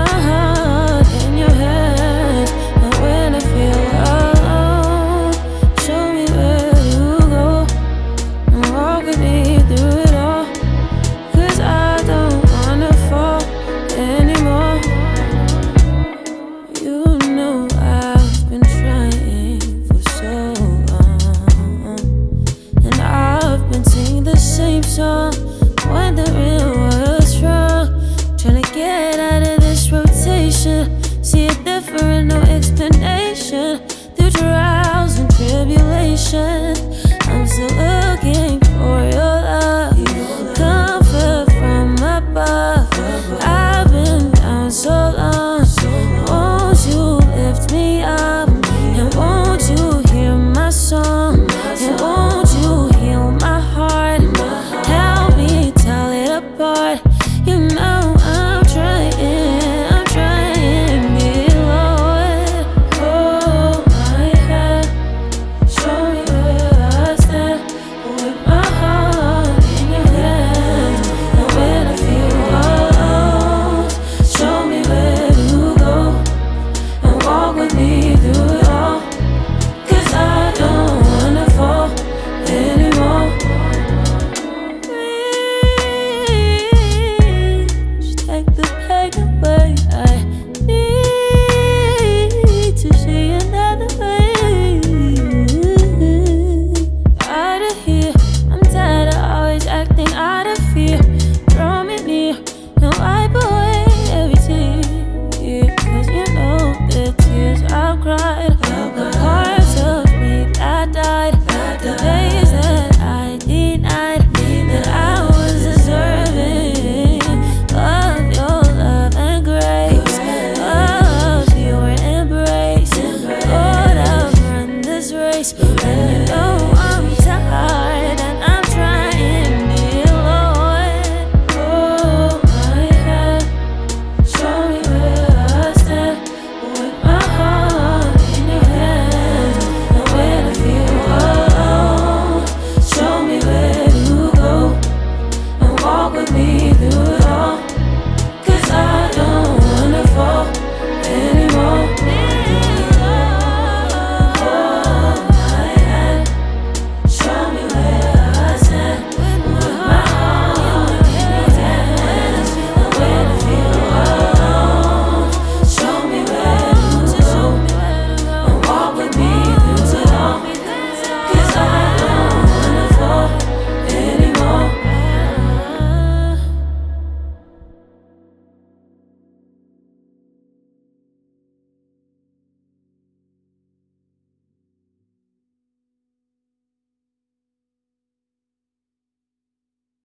my heart in your hands. And when I feel alone, show me where to go and walk with me through it all. 'Cause I don't wanna fall anymore. You know I've been trying for so long, and I've been singing the same song, wondering what's wrong. Trying to get out of this rotation, see it different, no explanation. Through trials and tribulations, I'm still